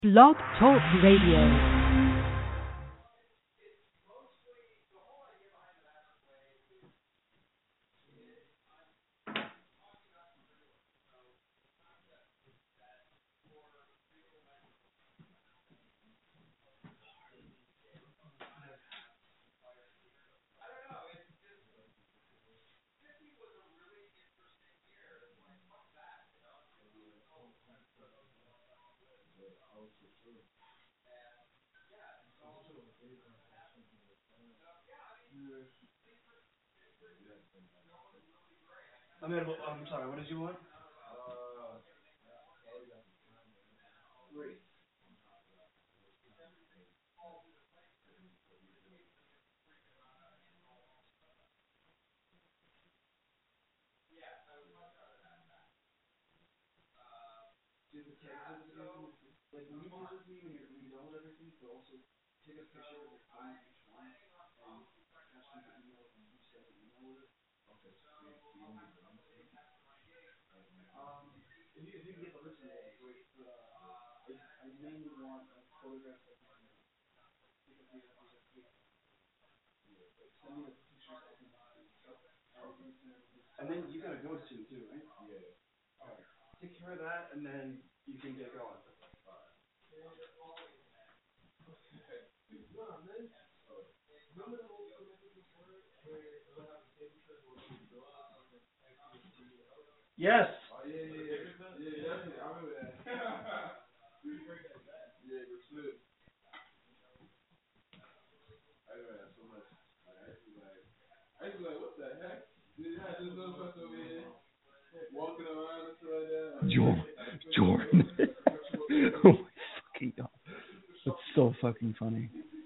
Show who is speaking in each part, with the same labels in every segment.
Speaker 1: Blog Talk Radio.
Speaker 2: I'm sorry, what did you want? And then you got a go soon too, right? Yeah. All right. Take care of that, and then you can get going. Yes. Oh, yeah. I remember that. Yeah, it was good. I remember that so much. I used to be like, what the heck? Did you have this little person over here walking around and stuff like that?
Speaker 3: Jordan. Oh my fucking god. That's so fucking funny.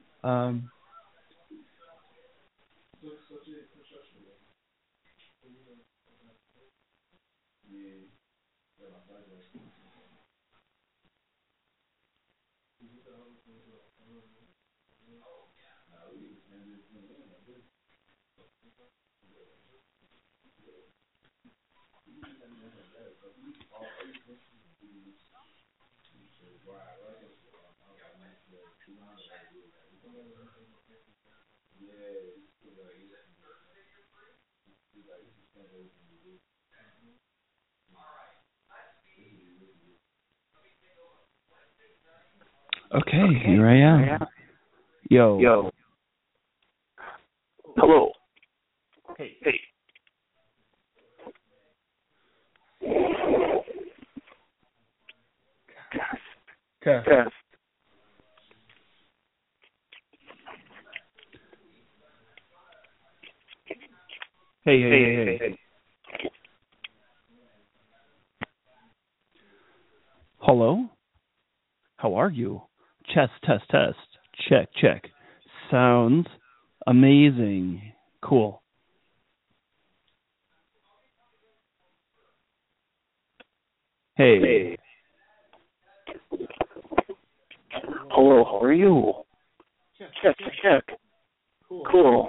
Speaker 3: Okay, here I am. Yo.
Speaker 4: Hello.
Speaker 3: Hey. Test. Hey. Hello? How are you? Test. Check. Sounds amazing. Cool. Hey.
Speaker 4: Hello, how are you? Check. Cool.